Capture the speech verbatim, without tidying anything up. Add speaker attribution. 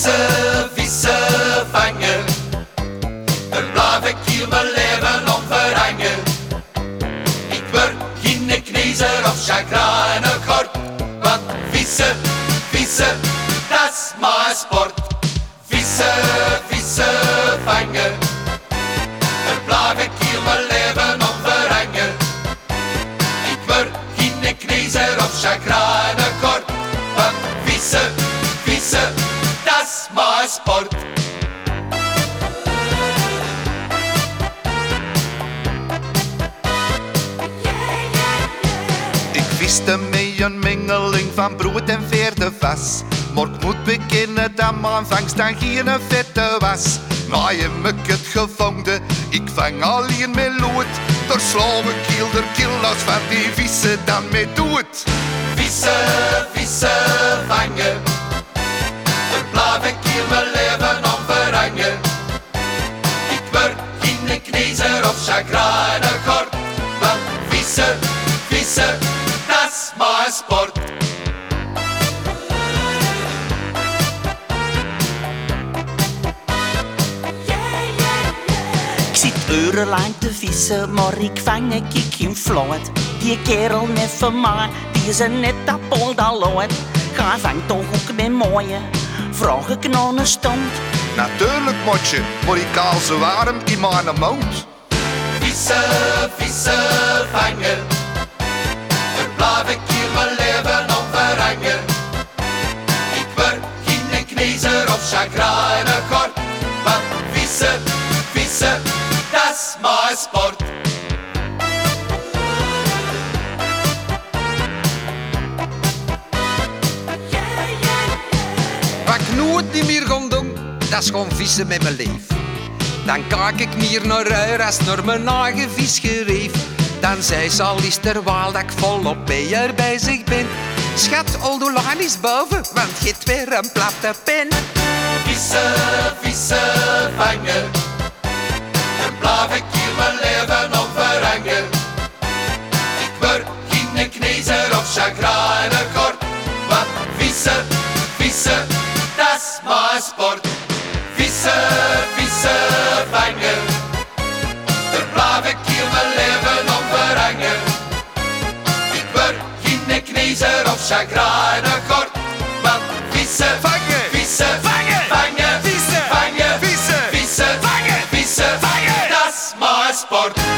Speaker 1: Vissen, vissen vangen, daar blijf ik heel mijn leven om verhangen. Ik word geen knezer of chagrijnenkort, want vissen, vissen, dat is mijn sport. Vissen, vissen vangen, daar blijf ik heel mijn leven om verhangen. Ik word geen knezer of chagrijnenkort, want vissen, vissen, dat is mijn sport.
Speaker 2: Ik viste met een mengeling van brood en veerdewas. Maar ik moet bekennen dat mijn vangst dan geen vette was. Nou heb ik het gevonden, ik vang alleen met lood. Daar slaan we kiel der kilo's van die vissen dan mee dood.
Speaker 1: Vissen, vissen vangen, daar blijf ik heel mijn leven om verhangen. Ik word geen knezer of chagrijnenkort, want vissen, vissen, dat is mijn sport.
Speaker 3: Ik zit urenlang te vissen, maar ik vang ik geen fluit. Die kerel net van mij, die is een net appel dat looit. Ga vang toch ook met mooie, vraag ik naar een stond.
Speaker 2: Natuurlijk motje, maar ik haal ze warm in mijn mond.
Speaker 1: Vissen, vissen vangen, daar blijf ik heel mijn leven om verhangen. Ik word geen knezer of chagrijnenkort, want vissen, vissen, dat is mijn sport.
Speaker 4: Wat ik nooit niet meer ga doen, dat is gewoon vissen met mijn leef. Dan kijk ik meer naar haar als naar mijn eigen visgereef. Dan zei ze al is ter waal dat ik volop bij haar bezig ben. Schat, Oldolaan is boven, want je hebt weer een platte pen.
Speaker 1: Vissen, vissen vangen, daar blijf ik heel mijn leven om verhangen. Ik word geen knezer of chagrijnenkort, want vissen, vissen, dat is mijn sport. Vissen, vissen vangen, daar blijf ik heel mijn leven om verhangen. Ik word geen knezer of chagrijnenkort, want vissen,
Speaker 2: Vangen,
Speaker 1: vissen,
Speaker 2: vangen,
Speaker 1: vangen,
Speaker 2: vissen,
Speaker 1: vangen,
Speaker 2: vissen,
Speaker 1: vissen,
Speaker 2: vangen,
Speaker 1: vissen,
Speaker 2: vangen.
Speaker 1: dat is mijn sport.